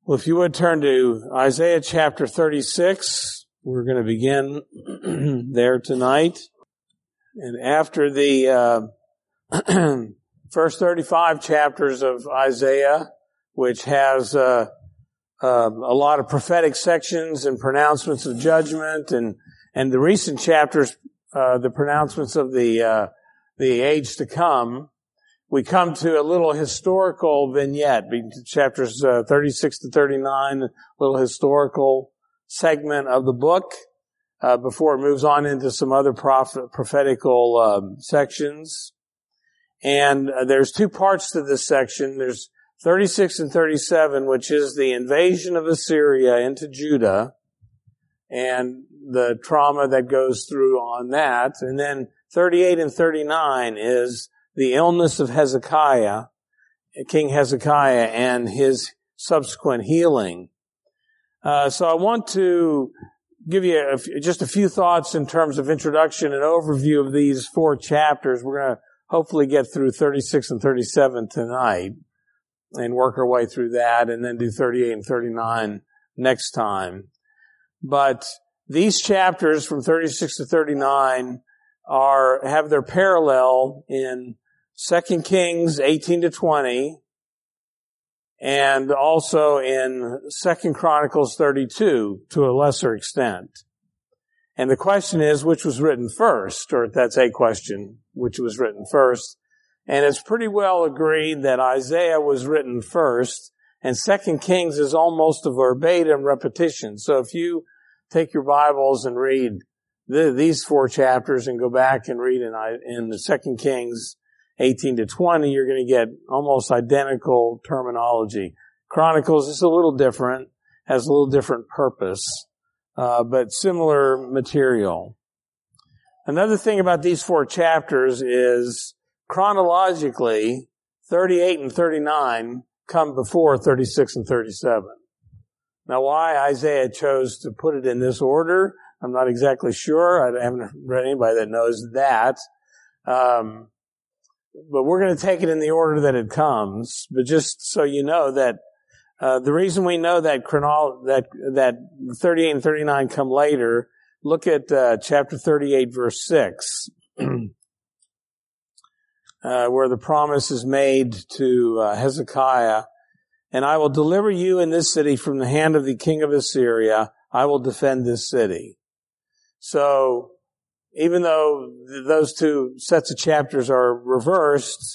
Well, if you would turn to Isaiah chapter 36, we're going to begin there tonight. And after the first 35 chapters of Isaiah, which has a lot of prophetic sections and pronouncements of judgment, and the recent chapters, the pronouncements of the age to come, we come to a little historical vignette, chapters 36 to 39, a little historical segment of the book, before it moves on into some other prophetical sections. And there's two parts to this section. There's 36 and 37, which is the invasion of Assyria into Judah and the trauma that goes through on that. And then 38 and 39 is the illness of Hezekiah, King Hezekiah, and his subsequent healing. So I want to give you just a few thoughts in terms of introduction and overview of these four chapters. We're going to hopefully get through 36 and 37 tonight and work our way through that, and then do 38 and 39 next time. But these chapters from 36 to 39 have their parallel in 2 Kings 18 to 20, and also in 2 Chronicles 32 to a lesser extent. And the question is, which was written first? Or that's a question, which was written first. And it's pretty well agreed that Isaiah was written first, and 2 Kings is almost a verbatim repetition. So if you take your Bibles and read these four chapters and go back and read in the 2 Kings 18 to 20, you're going to get almost identical terminology. Chronicles is a little different, has a little different purpose, but similar material. Another thing about these four chapters is chronologically, 38 and 39 come before 36 and 37. Now, why Isaiah chose to put it in this order, I'm not exactly sure. I haven't read anybody that knows that. But we're going to take it in the order that it comes. But just so you know that the reason we know that 38 and 39 come later, look at chapter 38, verse 6, where the promise is made to Hezekiah, "And I will deliver you in this city from the hand of the king of Assyria. I will defend this city." So, even though those two sets of chapters are reversed,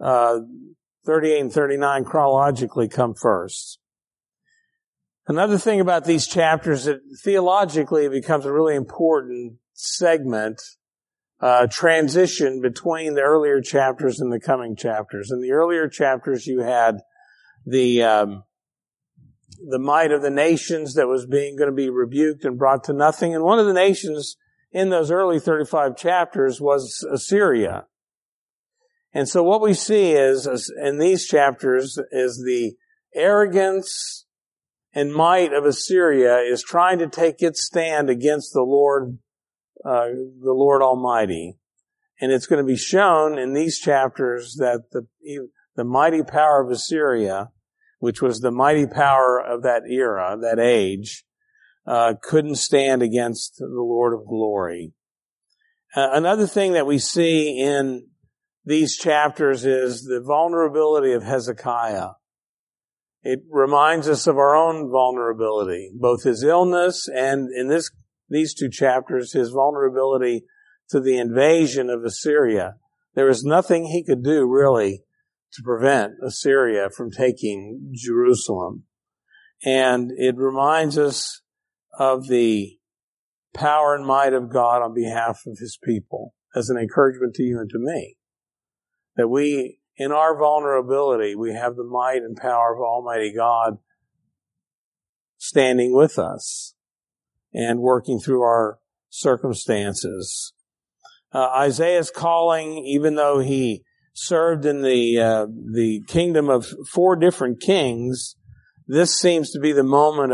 38 and 39 chronologically come first. Another thing about these chapters, that theologically it becomes a really important segment, transition between the earlier chapters and the coming chapters. In the earlier chapters you had the might of the nations that was going to be rebuked and brought to nothing. And one of the nations in those early 35 chapters was Assyria. And so what we see is, in these chapters, is the arrogance and might of Assyria is trying to take its stand against the Lord Almighty. And it's going to be shown in these chapters that the mighty power of Assyria, which was the mighty power of that era, that age, couldn't stand against the Lord of glory. Another thing that we see in these chapters is the vulnerability of Hezekiah. It reminds us of our own vulnerability, both his illness and in these two chapters, his vulnerability to the invasion of Assyria. There was nothing he could do really to prevent Assyria from taking Jerusalem. And it reminds us of the power and might of God on behalf of his people as an encouragement to you and to me. That we, in our vulnerability, we have the might and power of Almighty God standing with us and working through our circumstances. Isaiah's calling, even though he served in the kingdom of four different kings, this seems to be the moment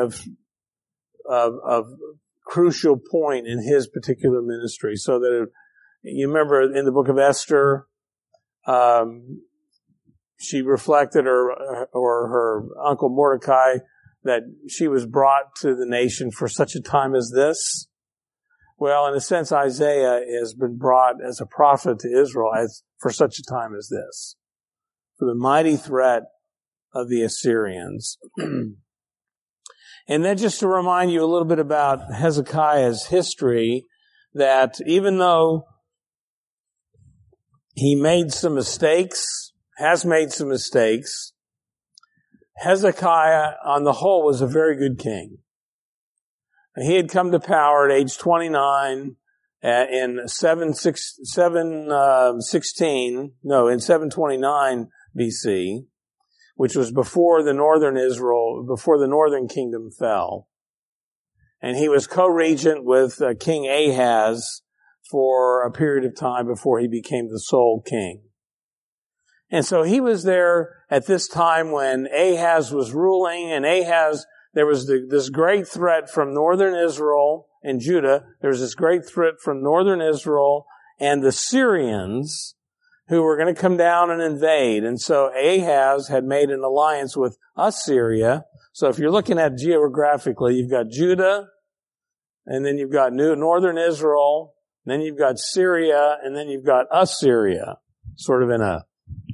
of crucial point in his particular ministry. So that you remember in the book of Esther, she reflected, or her uncle Mordecai that she was brought to the nation for such a time as this? Well, in a sense, Isaiah has been brought as a prophet to Israel for such a time as this, for the mighty threat of the Assyrians. And then just to remind you a little bit about Hezekiah's history, that even though he made some mistakes, has made some mistakes, Hezekiah, on the whole, was a very good king. He had come to power at age 29 in 729 BC, which was before the northern kingdom fell. And he was co-regent with King Ahaz for a period of time before he became the sole king. And so he was there at this time when Ahaz was ruling, and there was this great threat from northern Israel and Judah. There was this great threat from northern Israel and the Syrians, who were going to come down and invade. And so Ahaz had made an alliance with Assyria. So if you're looking at geographically, you've got Judah, and then you've got northern Israel, then you've got Syria, and then you've got Assyria, sort of in a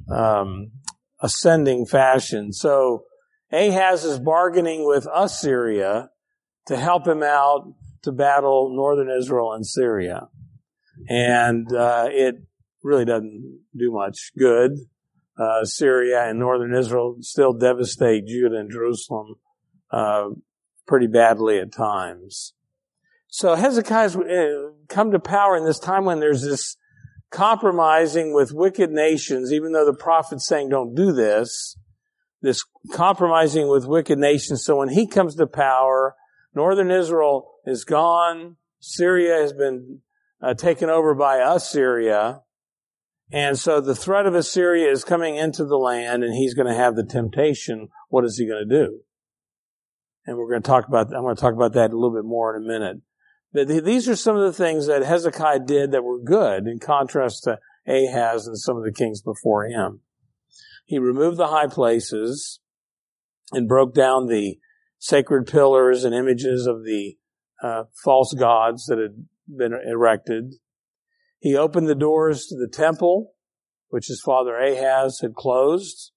ascending fashion. So Ahaz is bargaining with Assyria to help him out to battle northern Israel and Syria. And it really doesn't do much good. Syria and northern Israel still devastate Judah and Jerusalem pretty badly at times. So Hezekiah's come to power in this time when there's this compromising with wicked nations, even though the prophet's saying don't do this compromising with wicked nations. So when he comes to power, northern Israel is gone, Syria has been taken over by Assyria, and so the threat of Assyria is coming into the land, and he's going to have the temptation. What is he going to do? And I'm going to talk about that a little bit more in a minute. But these are some of the things that Hezekiah did that were good in contrast to Ahaz and some of the kings before him. He removed the high places and broke down the sacred pillars and images of the false gods that had been erected. He opened the doors to the temple, which his father Ahaz had closed.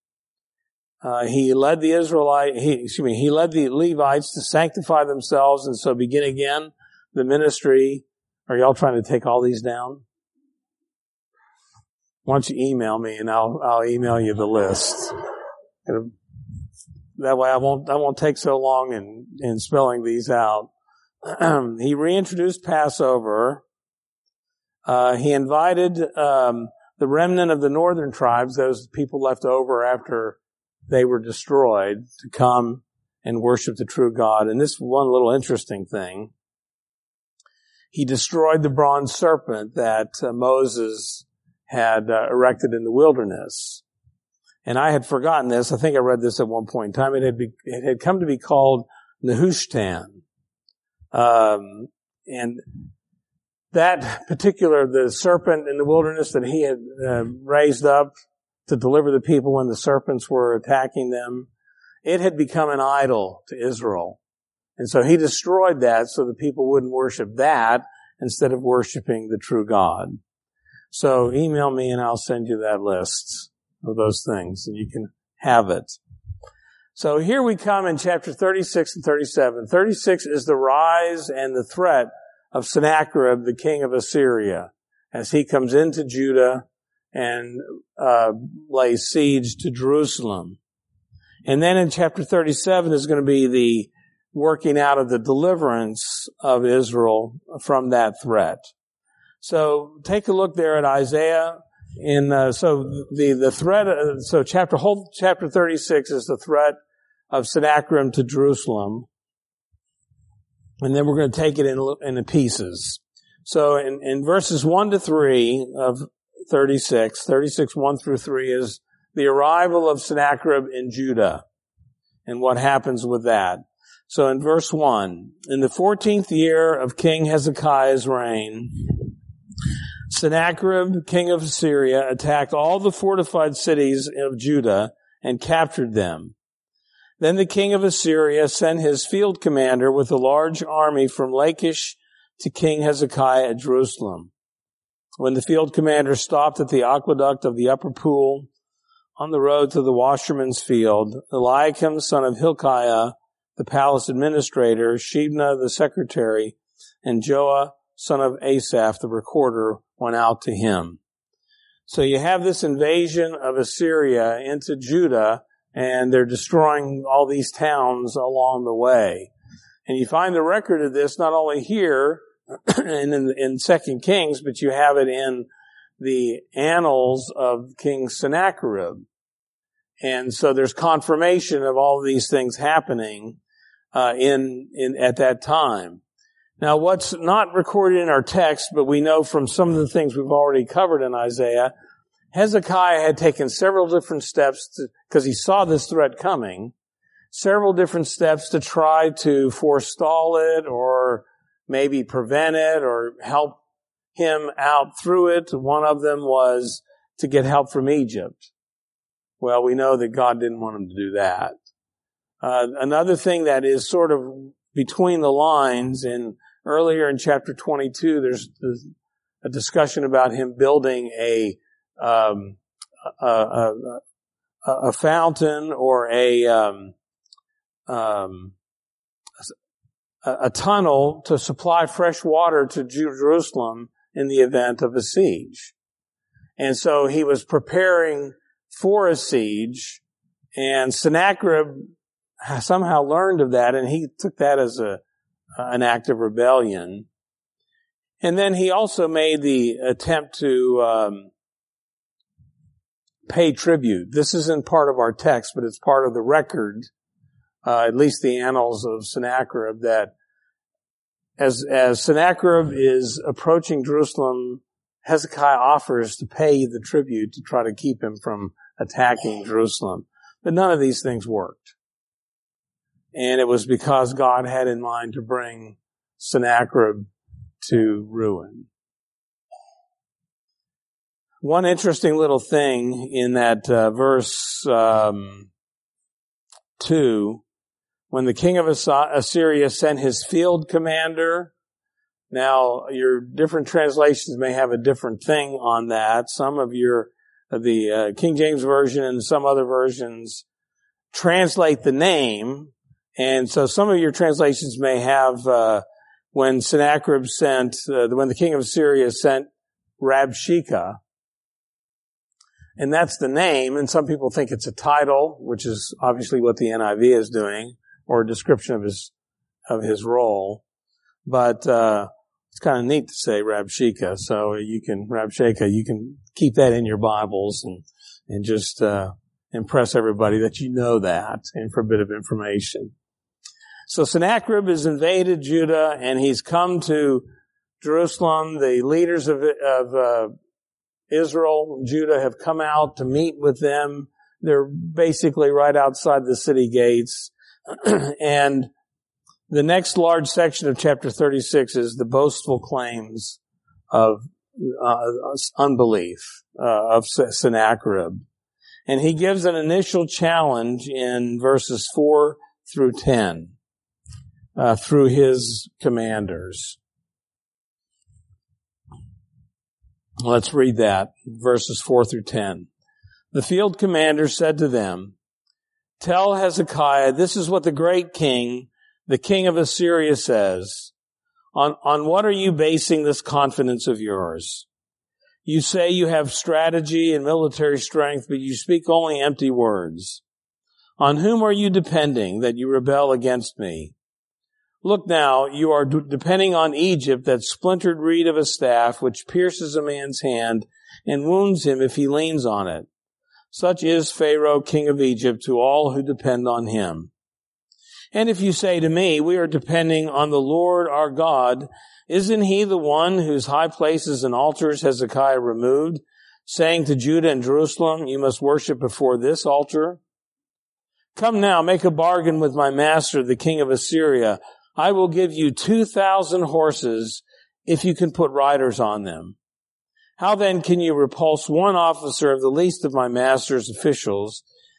He led the Levites to sanctify themselves and so begin again the ministry. Are y'all trying to take all these down? Why don't you email me and I'll email you the list. That way I won't take so long in spelling these out. He reintroduced Passover. He invited the remnant of the northern tribes, those people left over after they were destroyed, to come and worship the true God. And this one little interesting thing. He destroyed the bronze serpent that Moses had erected in the wilderness. And I had forgotten this. I think I read this at one point in time. It had come to be called Nehushtan. And that particular, the serpent in the wilderness that he had raised up to deliver the people when the serpents were attacking them, it had become an idol to Israel. And so he destroyed that so the people wouldn't worship that instead of worshiping the true God. So email me and I'll send you that list of those things and you can have it. So here we come in chapter 36 and 37. 36 is the rise and the threat of Sennacherib, the king of Assyria, as he comes into Judah and lays siege to Jerusalem. And then in chapter 37 is going to be the working out of the deliverance of Israel from that threat. So take a look there at Isaiah. Chapter 36 is the threat of Sennacherib to Jerusalem. And then we're going to take it in pieces. So in verses 1 to 3 of 36, 1 through 3 is the arrival of Sennacherib in Judah and what happens with that. So in verse 1, in the 14th year of King Hezekiah's reign, Sennacherib, king of Assyria, attacked all the fortified cities of Judah and captured them. Then the king of Assyria sent his field commander with a large army from Lachish to King Hezekiah at Jerusalem. When the field commander stopped at the aqueduct of the upper pool on the road to the washerman's field, Eliakim, son of Hilkiah, the palace administrator, Shebna, the secretary, and Joah, son of Asaph, the recorder, went out to him. So you have this invasion of Assyria into Judah, and they're destroying all these towns along the way. And you find the record of this not only here in 2 Kings, but you have it in the annals of King Sennacherib. And so there's confirmation of all of these things happening at that time. Now, what's not recorded in our text, but we know from some of the things we've already covered in Isaiah, Hezekiah had taken several different steps because he saw this threat coming, several different steps to try to forestall it or maybe prevent it or help him out through it. One of them was to get help from Egypt. Well, we know that God didn't want him to do that. Another thing that is sort of between the lines, earlier in chapter 22, there's a discussion about him building a fountain or a tunnel to supply fresh water to Jerusalem in the event of a siege. And so he was preparing for a siege, and Sennacherib somehow learned of that, and he took that as an act of rebellion. And then he also made the attempt to pay tribute. This isn't part of our text, but it's part of the record, at least the annals of Sennacherib, that as Sennacherib is approaching Jerusalem, Hezekiah offers to pay the tribute to try to keep him from attacking Jerusalem. But none of these things worked. And it was because God had in mind to bring Sennacherib to ruin. One interesting little thing in that verse 2, when the king of Assyria sent his field commander. Now, your different translations may have a different thing on that. Some of the King James Version and some other versions translate the name. And so some of your translations may have, when Sennacherib when the king of Assyria sent Rabshakeh, and that's the name, and some people think it's a title, which is obviously what the NIV is doing, or a description of his role. But, it's kind of neat to say Rabshakeh, so Rabshakeh, you can keep that in your Bibles and just, impress everybody that you know that, and for a bit of information. So Sennacherib has invaded Judah, and he's come to Jerusalem. The leaders of Israel, Judah, have come out to meet with them. They're basically right outside the city gates. And the next large section of chapter 36 is the boastful claims of unbelief of Sennacherib. And he gives an initial challenge in verses 4 through 10. Through his commanders. Let's read that, verses 4 through 10. The field commander said to them, "Tell Hezekiah, this is what the great king, the king of Assyria, says. On what are you basing this confidence of yours? You say you have strategy and military strength, but you speak only empty words. On whom are you depending that you rebel against me? Look now, you are depending on Egypt, that splintered reed of a staff which pierces a man's hand and wounds him if he leans on it. Such is Pharaoh, king of Egypt, to all who depend on him. And if you say to me, we are depending on the Lord our God, isn't he the one whose high places and altars Hezekiah removed, saying to Judah and Jerusalem, you must worship before this altar? Come now, make a bargain with my master, the king of Assyria. I will give you 2,000 horses if you can put riders on them. How then can you repulse one officer of the least of my master's officials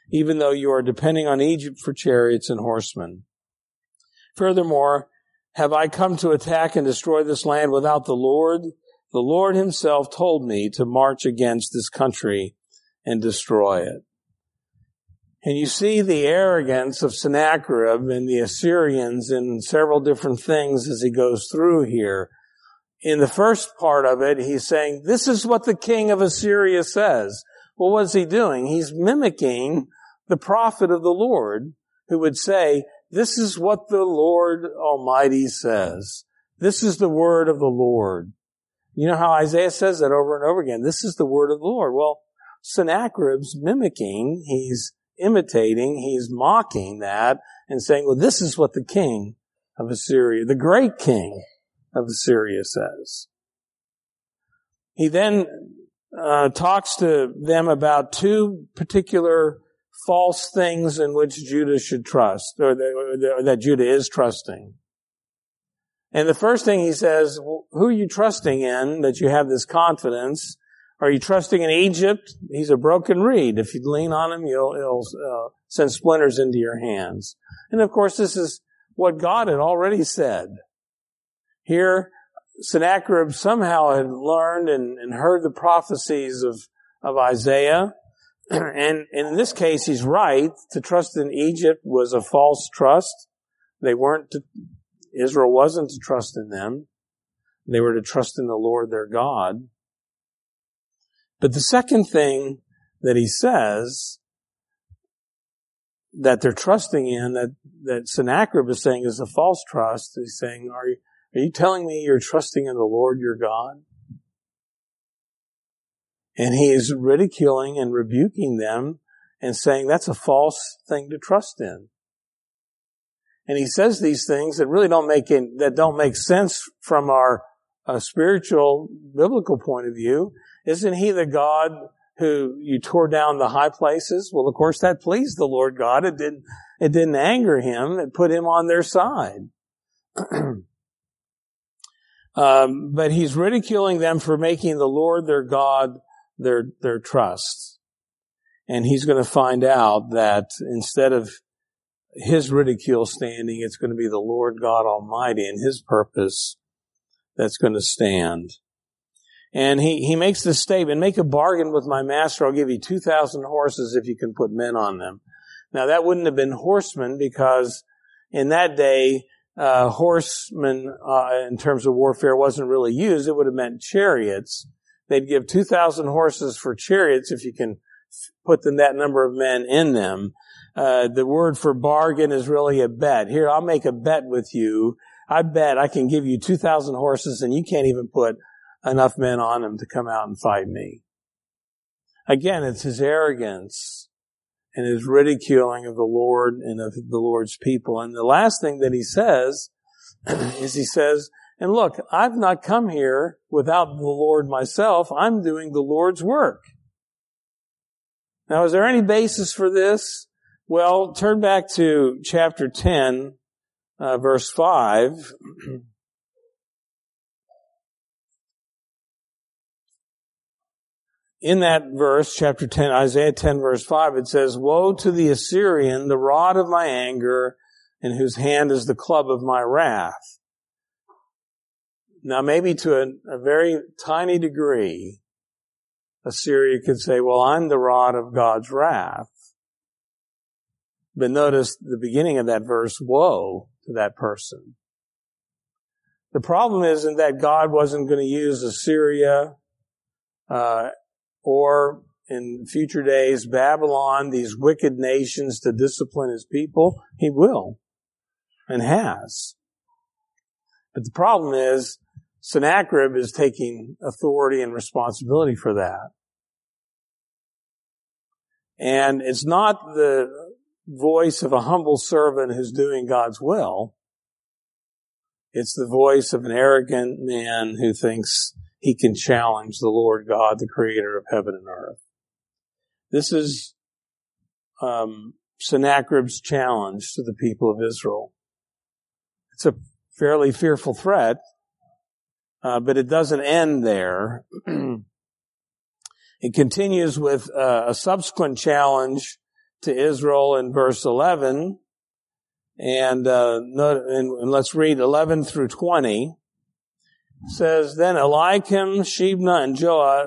even though you are depending on Egypt for chariots and horsemen. Furthermore, have I come to attack and destroy this land without the Lord? The Lord himself told me to march against this country and destroy it. And you see the arrogance of Sennacherib and the Assyrians in several different things as he goes through here. In the first part of it, he's saying, this is what the king of Assyria says. Well, what's he doing? He's mimicking the prophet of the Lord who would say, this is what the Lord Almighty says. This is the word of the Lord. You know how Isaiah says that over and over again. This is the word of the Lord. Well, Sennacherib's mimicking, he's imitating, he's mocking that and saying, well, this is what the king of Assyria, the great king of Assyria says. He then talks to them about two particular false things in which Judah should trust, or that Judah is trusting. And the first thing he says, well, who are you trusting in that you have this confidence? Are you trusting in Egypt? He's a broken reed. If you lean on him, he'll send splinters into your hands. And of course, this is what God had already said. Here, Sennacherib somehow had learned and heard the prophecies of Isaiah. And in this case, he's right. To trust in Egypt was a false trust. Israel wasn't to trust in them. They were to trust in the Lord their God. But the second thing that he says that they're trusting in, that Sennacherib is saying is a false trust, he's saying, are you telling me you're trusting in the Lord your God? And he is ridiculing and rebuking them and saying that's a false thing to trust in. And he says these things that really don't make sense from our spiritual, biblical point of view. Isn't he the God who you tore down the high places? Well, of course, that pleased the Lord God. It didn't anger him. It put him on their side. But he's ridiculing them for making the Lord their God their trust. And he's going to find out that instead of his ridicule standing, it's going to be the Lord God Almighty and his purpose that's going to stand. And he makes this statement, make a bargain with my master, I'll give you 2,000 horses if you can put men on them. Now that wouldn't have been horsemen because in that day, horsemen, in terms of warfare wasn't really used. It would have meant chariots. They'd give 2,000 horses for chariots if you can put that number of men in them. The word for bargain is really a bet. Here, I'll make a bet with you. I bet I can give you 2,000 horses and you can't even put enough men on them to come out and fight me. Again, it's his arrogance and his ridiculing of the Lord and of the Lord's people. And the last thing that he says is and look, I've not come here without the Lord myself. I'm doing the Lord's work. Now, is there any basis for this? Well, turn back to chapter 10, verse 5. In that verse, chapter 10, Isaiah 10, verse 5, it says, woe to the Assyrian, the rod of my anger, in whose hand is the club of my wrath. Now, maybe to a very tiny degree, Assyria could say, well, I'm the rod of God's wrath. But notice the beginning of that verse, woe to that person. The problem isn't that God wasn't going to use Assyria, or in future days, Babylon, these wicked nations to discipline his people. He will and has. But the problem is Sennacherib is taking authority and responsibility for that. And it's not the voice of a humble servant who's doing God's will. It's the voice of an arrogant man who thinks he can challenge the Lord God, the creator of heaven and earth. This is Sennacherib's challenge to the people of Israel. It's a fairly fearful threat, but it doesn't end there. It continues with a subsequent challenge to Israel in verse 11. And let's read 11 through 20. It says, Then Eliakim, Shebna, and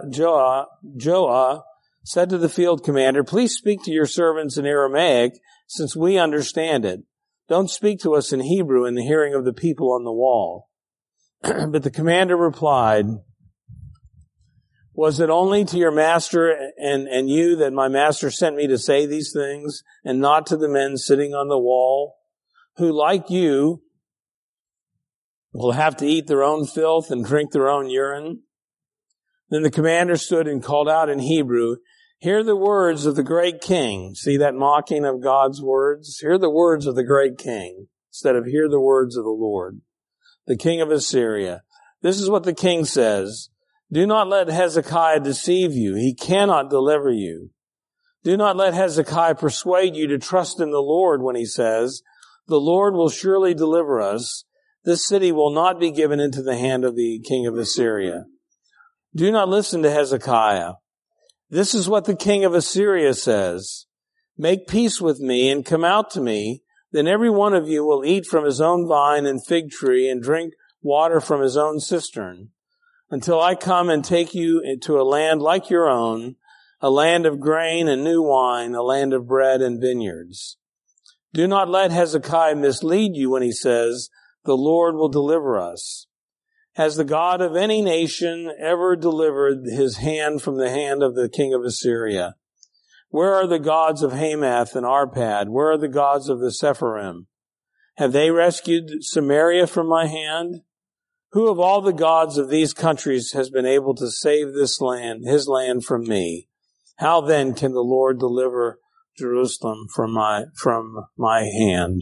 Joah said to the field commander, Please speak to your servants in Aramaic, since we understand it. Don't speak to us in Hebrew in the hearing of the people on the wall. But the commander replied, Was it only to your master and you that my master sent me to say these things, and not to the men sitting on the wall, who, like you, will have to eat their own filth and drink their own urine? Then the commander stood and called out in Hebrew, Hear the words of the great king. See that mocking of God's words? Hear the words of the great king, instead of hear the words of the Lord, the king of Assyria. This is what the king says. Do not let Hezekiah deceive you. He cannot deliver you. Do not let Hezekiah persuade you to trust in the Lord when he says, The Lord will surely deliver us. This city will not be given into the hand of the king of Assyria. Do not listen to Hezekiah. This is what the king of Assyria says. Make peace with me and come out to me. Then every one of you will eat from his own vine and fig tree and drink water from his own cistern, until I come and take you to a land like your own, a land of grain and new wine, a land of bread and vineyards. Do not let Hezekiah mislead you when he says, The Lord will deliver us. Has the God of any nation ever delivered his hand from the hand of the king of Assyria? Where are the gods of Hamath and Arpad? Where are the gods of the Sepharim? Have they rescued Samaria from my hand? Who of all the gods of these countries has been able to save this land, his land, from me? How then can the Lord deliver Jerusalem from my hand?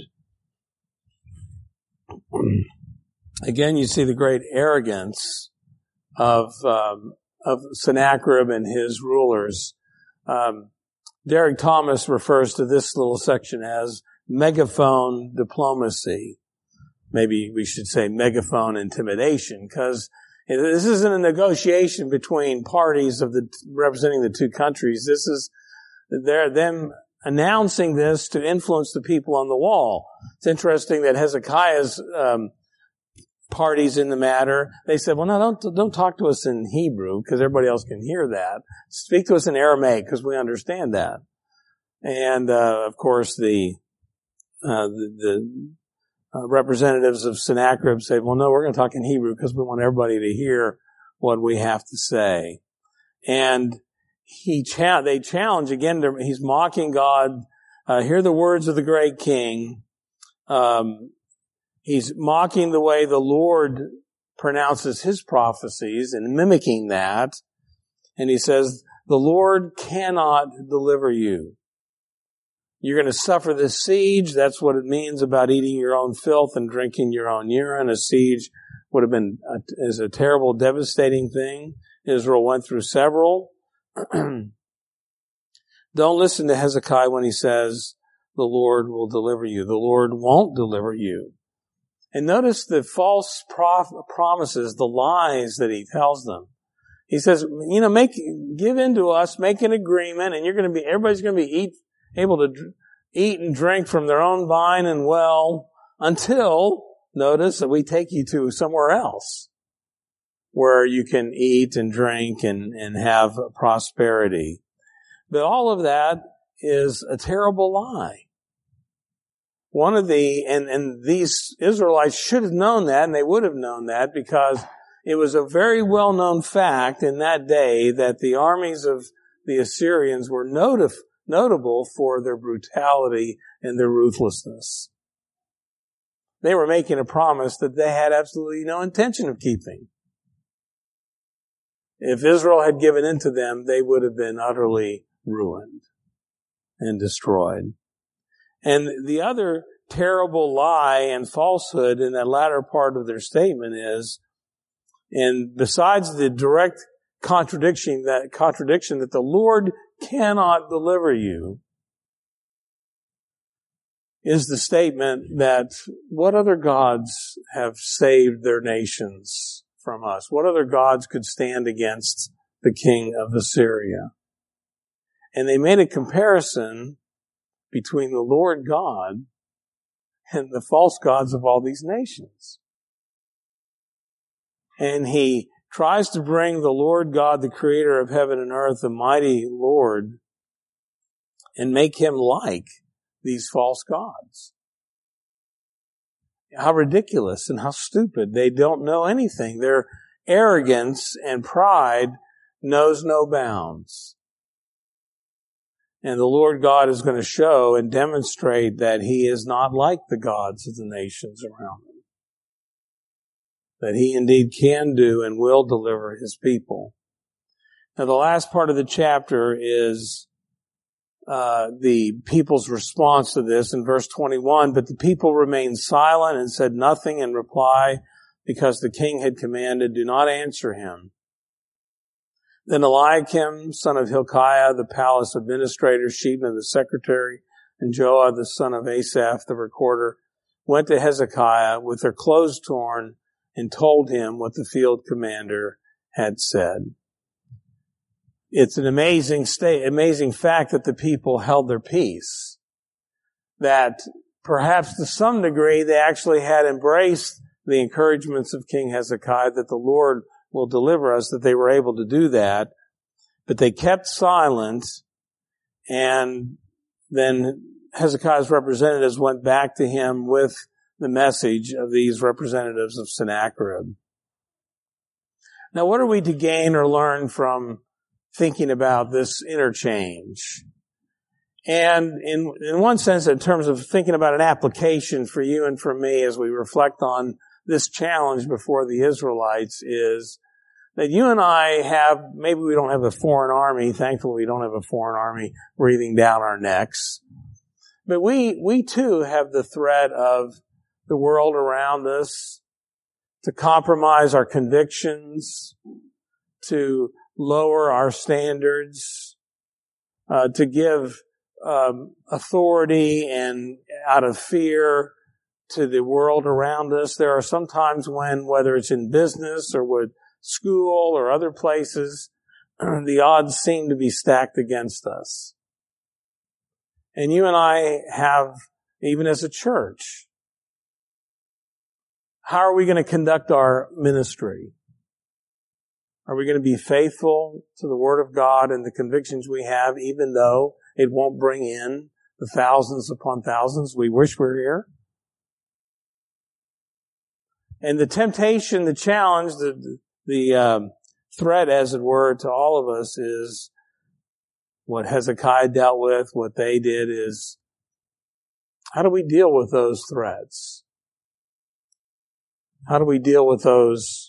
Again, you see the great arrogance of Sennacherib and his rulers. Derek Thomas refers to this little section as megaphone diplomacy. Maybe we should say megaphone intimidation, because this isn't a negotiation between parties representing the two countries. This is them announcing this to influence the people on the wall. It's interesting that Hezekiah's parties in the matter, they said, well, no, don't talk to us in Hebrew because everybody else can hear that. Speak to us in Aramaic because we understand that. And of course, the representatives of Sennacherib said, well, no, we're going to talk in Hebrew because we want everybody to hear what we have to say. And they challenge again. He's mocking God. Hear the words of the great king. He's mocking the way the Lord pronounces his prophecies and mimicking that. And he says, the Lord cannot deliver you. You're going to suffer this siege. That's what it means about eating your own filth and drinking your own urine. A siege would have been is a terrible, devastating thing. Israel went through several. Don't listen to Hezekiah when he says, the Lord will deliver you. The Lord won't deliver you. And notice the false promises, the lies that he tells them. He says, give in to us, make an agreement, and everybody's going to be able to eat and drink from their own vine and well until, notice, that we take you to somewhere else where you can eat and drink and have prosperity. But all of that is a terrible lie. And these Israelites should have known that, and they would have known that because it was a very well-known fact in that day that the armies of the Assyrians were notable for their brutality and their ruthlessness. They were making a promise that they had absolutely no intention of keeping. If Israel had given in to them, they would have been utterly ruined and destroyed. And the other terrible lie and falsehood in that latter part of their statement is, and besides the direct contradiction that the Lord cannot deliver you, is the statement that what other gods have saved their nations from us? What other gods could stand against the king of Assyria? And they made a comparison between the Lord God and the false gods of all these nations. And he tries to bring the Lord God, the creator of heaven and earth, the mighty Lord, and make him like these false gods. How ridiculous and how stupid. They don't know anything. Their arrogance and pride knows no bounds. And the Lord God is going to show and demonstrate that he is not like the gods of the nations around him. That he indeed can do and will deliver his people. Now the last part of the chapter is the people's response to this in verse 21. But the people remained silent and said nothing in reply because the king had commanded, do not answer him. Then Eliakim, son of Hilkiah, the palace administrator, Shebna the secretary, and Joah the son of Asaph the recorder, went to Hezekiah with their clothes torn and told him what the field commander had said. It's an amazing fact that the people held their peace. That perhaps to some degree they actually had embraced the encouragements of King Hezekiah that the Lord will deliver us, that they were able to do that. But they kept silent, and then Hezekiah's representatives went back to him with the message of these representatives of Sennacherib. Now, what are we to gain or learn from thinking about this interchange? And in one sense, in terms of thinking about an application for you and for me as we reflect on this challenge before the Israelites, is that you and I have, maybe we don't have a foreign army, thankfully we don't have a foreign army breathing down our necks, but we too have the threat of the world around us to compromise our convictions, to lower our standards, to give authority and out of fear to the world around us. There are some times when, whether it's in business or with school or other places, the odds seem to be stacked against us. And you and I have, even as a church, how are we going to conduct our ministry? Are we going to be faithful to the Word of God and the convictions we have, even though it won't bring in the thousands upon thousands we wish were here? And the temptation, the challenge, the threat, as it were, to all of us is what Hezekiah dealt with, what they did is, how do we deal with those threats? How do we deal with those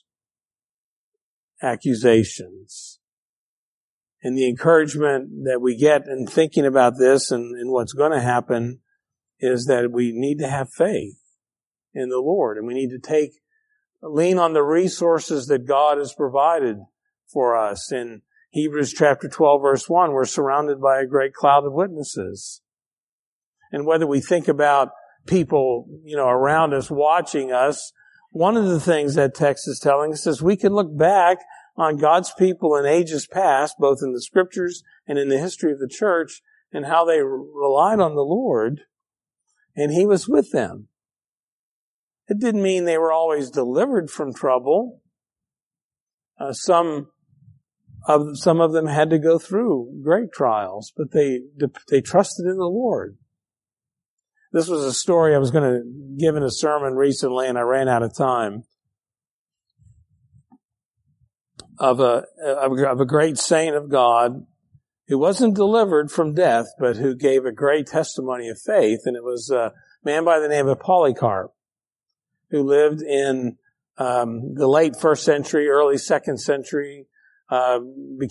accusations? And the encouragement that we get in thinking about this and what's going to happen is that we need to have faith in the Lord, and we need to lean on the resources that God has provided for us. In Hebrews chapter 12 verse 1, we're surrounded by a great cloud of witnesses. And whether we think about people, around us watching us, one of the things that text is telling us is we can look back on God's people in ages past, both in the scriptures and in the history of the church, and how they relied on the Lord, and He was with them. It didn't mean they were always delivered from trouble. Some of them had to go through great trials, but they trusted in the Lord. This was a story I was going to give in a sermon recently, and I ran out of time, of a great saint of God who wasn't delivered from death, but who gave a great testimony of faith. And it was a man by the name of Polycarp, who lived in the late 1st century, early 2nd century, lived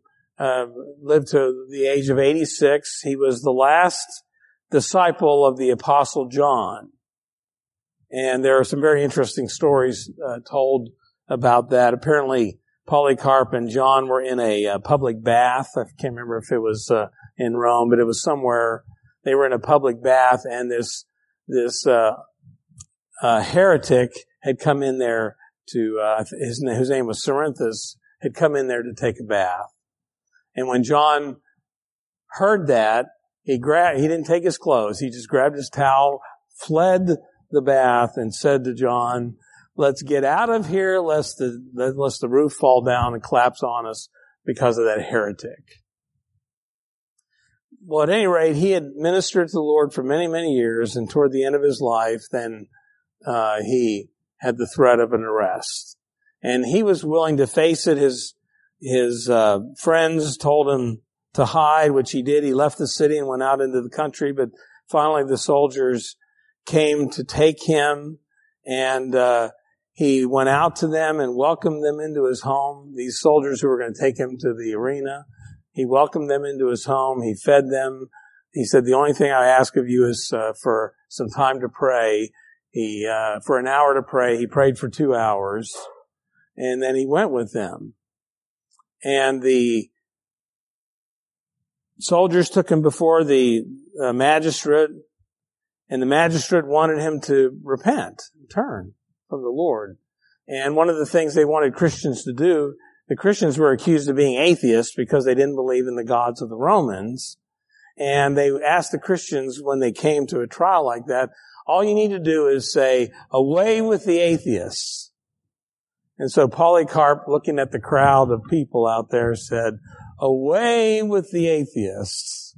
to the age of 86. He was the last disciple of the Apostle John. And there are some very interesting stories told about that. Apparently, Polycarp and John were in a public bath. I can't remember if it was in Rome, but it was somewhere. They were in a public bath, and this heretic had come in there whose name was Cerinthus, had come in there to take a bath. And when John heard that, He didn't take his clothes. He just grabbed his towel, fled the bath, and said to John, let's get out of here lest the roof fall down and collapse on us because of that heretic. Well, at any rate, he had ministered to the Lord for many, many years, and toward the end of his life, then he had the threat of an arrest. And he was willing to face it. His friends told him to hide, which he did. He left the city and went out into the country, but finally the soldiers came to take him, and he went out to them and welcomed them into his home. These soldiers who were going to take him to the arena, he welcomed them into his home. He fed them. He said, the only thing I ask of you is for some time to pray. For an hour to pray. He prayed for 2 hours, and then he went with them. And the soldiers took him before the magistrate, and the magistrate wanted him to repent, turn from the Lord. And one of the things they wanted Christians to do, the Christians were accused of being atheists because they didn't believe in the gods of the Romans. And they asked the Christians when they came to a trial like that, all you need to do is say, away with the atheists. And so Polycarp, looking at the crowd of people out there, said, away with the atheists.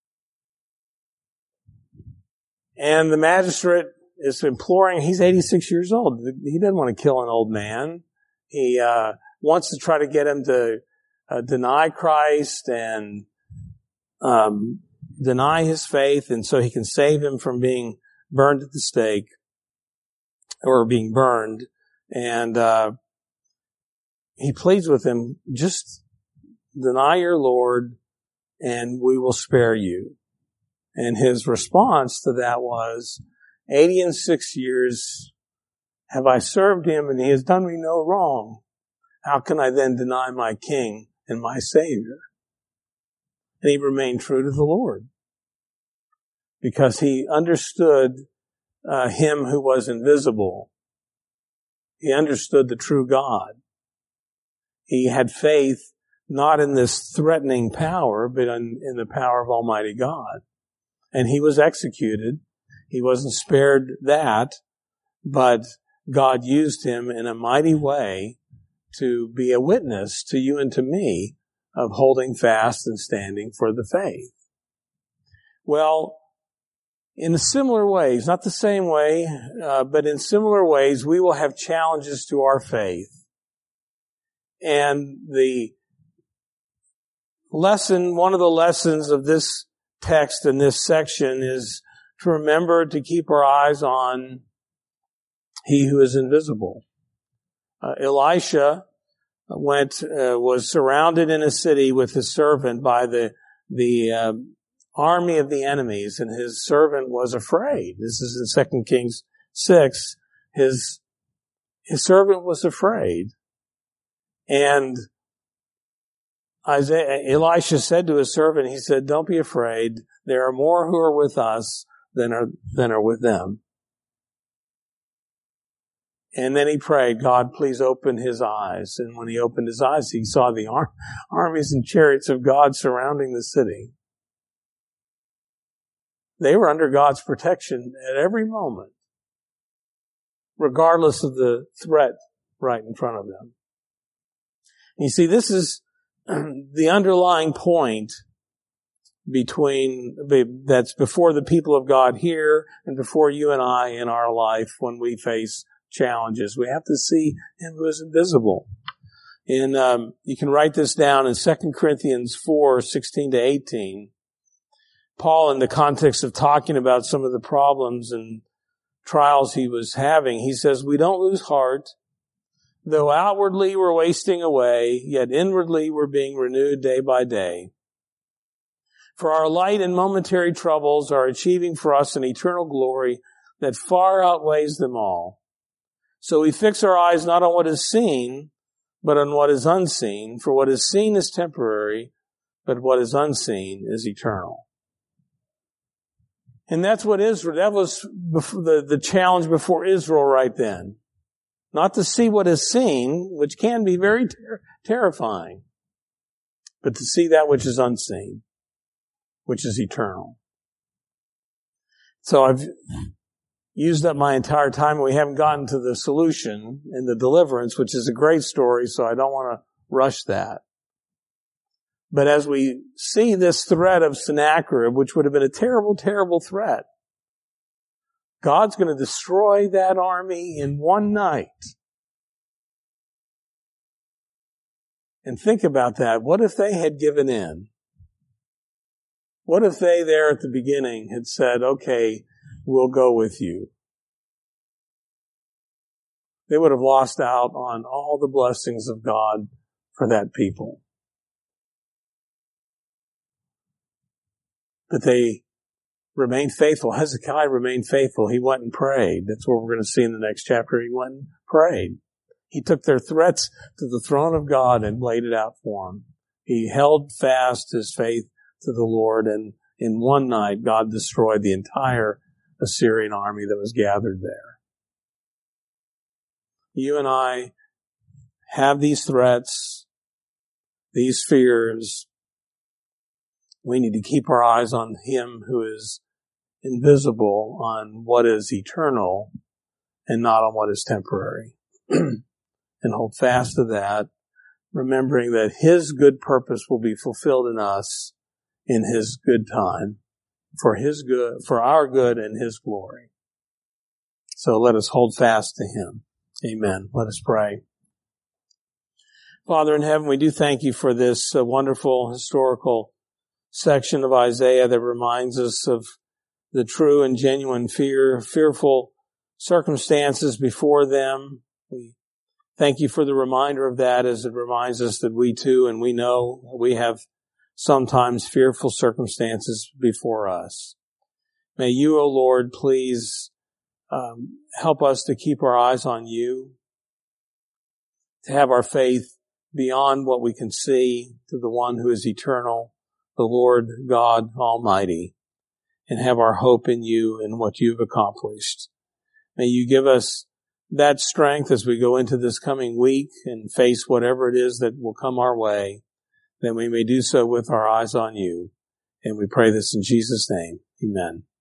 And the magistrate is imploring, he's 86 years old. He doesn't want to kill an old man. He wants to try to get him to deny Christ and deny his faith, and so he can save him from being burned at the stake or being burned. And he pleads with him, just deny your Lord and we will spare you. And his response to that was, 86 years have I served him, and he has done me no wrong. How can I then deny my King and my Savior? And he remained true to the Lord because he understood him who was invisible. He understood the true God. He had faith not in this threatening power, but in the power of Almighty God. And he was executed. He wasn't spared that, but God used him in a mighty way to be a witness to you and to me of holding fast and standing for the faith. Well, in similar ways, not the same way, but in similar ways, we will have challenges to our faith. And the lesson, one of the lessons of this text in this section is to remember to keep our eyes on He who is invisible. Elisha was surrounded in a city with his servant by the army of the enemies, and his servant was afraid. This is in 2 Kings 6. His servant was afraid. And Elisha said to his servant, he said, don't be afraid. There are more who are with us than are with them. And then he prayed, God, please open his eyes. And when he opened his eyes, he saw the armies and chariots of God surrounding the city. They were under God's protection at every moment, regardless of the threat right in front of them. You see, this is the underlying point that's before the people of God here and before you and I in our life when we face challenges. We have to see Him who is invisible. And you can write this down in 2 Corinthians 4:16-18. Paul, in the context of talking about some of the problems and trials he was having, he says, we don't lose heart. Though outwardly we're wasting away, yet inwardly we're being renewed day by day. For our light and momentary troubles are achieving for us an eternal glory that far outweighs them all. So we fix our eyes not on what is seen, but on what is unseen. For what is seen is temporary, but what is unseen is eternal. And that was the challenge before Israel right then. Not to see what is seen, which can be very terrifying, but to see that which is unseen. which is eternal. So I've used up my entire time and we haven't gotten to the solution and the deliverance, which is a great story, so I don't want to rush that. But as we see this threat of Sennacherib, which would have been a terrible, terrible threat, God's going to destroy that army in one night. And think about that. What if they had given in? What if they there at the beginning had said, okay, we'll go with you? They would have lost out on all the blessings of God for that people. But they remained faithful. Hezekiah remained faithful. He went and prayed. That's what we're going to see in the next chapter. He went and prayed. He took their threats to the throne of God and laid it out for them. He held fast his faith to the Lord, and in one night, God destroyed the entire Assyrian army that was gathered there. You and I have these threats, these fears. We need to keep our eyes on Him who is invisible, on what is eternal, and not on what is temporary. And hold fast to that, remembering that His good purpose will be fulfilled in us in His good time, for His good, for our good and His glory. So let us hold fast to Him. Amen. Let us pray. Father in heaven, we do thank You for this wonderful historical section of Isaiah that reminds us of the true and genuine fearful circumstances before them. We thank You for the reminder of that, as it reminds us that we too, and we know we have sometimes fearful circumstances before us. May You, O Lord, please help us to keep our eyes on You, to have our faith beyond what we can see to the one who is eternal, the Lord God Almighty, and have our hope in You and what You've accomplished. May You give us that strength as we go into this coming week and face whatever it is that will come our way, that we may do so with our eyes on You. And we pray this in Jesus' name. Amen.